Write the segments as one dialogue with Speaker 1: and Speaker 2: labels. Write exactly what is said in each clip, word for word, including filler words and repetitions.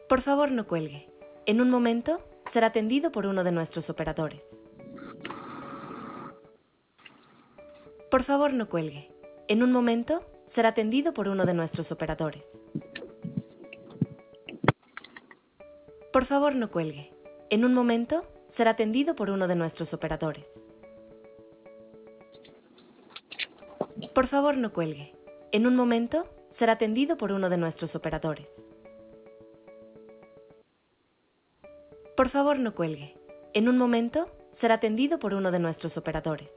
Speaker 1: Por favor, no cuelgue. En un momento, será atendido por uno de nuestros operadores. Por favor, no cuelgue. En un momento, será atendido por uno de nuestros operadores. Por favor, no cuelgue. En un momento, será atendido por uno de nuestros operadores. Por favor, no cuelgue. En un momento, será atendido por uno de nuestros operadores. Por favor, no cuelgue. En un momento, será atendido por uno de nuestros operadores.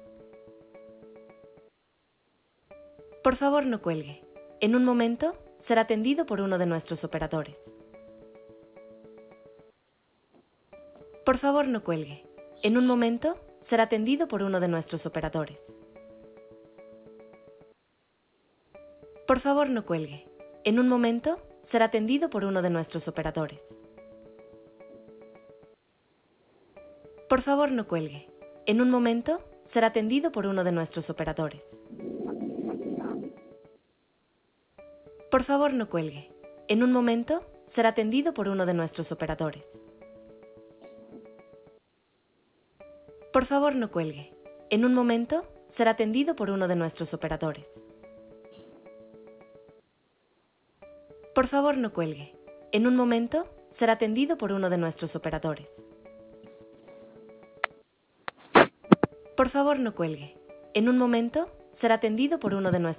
Speaker 1: Por favor, no cuelgue. En un momento, será atendido por uno de nuestros operadores. Por favor, no cuelgue. En un momento, será atendido por uno de nuestros operadores. Por favor, no cuelgue. En un momento, será atendido por uno de nuestros operadores. Por favor, no cuelgue. En un momento, será atendido por uno de nuestros operadores. Por favor, no cuelgue. En un momento, será atendido por uno de nuestros operadores. Por favor, no cuelgue. En un momento, será atendido por uno de nuestros operadores. Por favor, no cuelgue. En un momento, será atendido por uno de nuestros operadores. Por favor, no cuelgue. En un momento, será atendido por uno de nuestros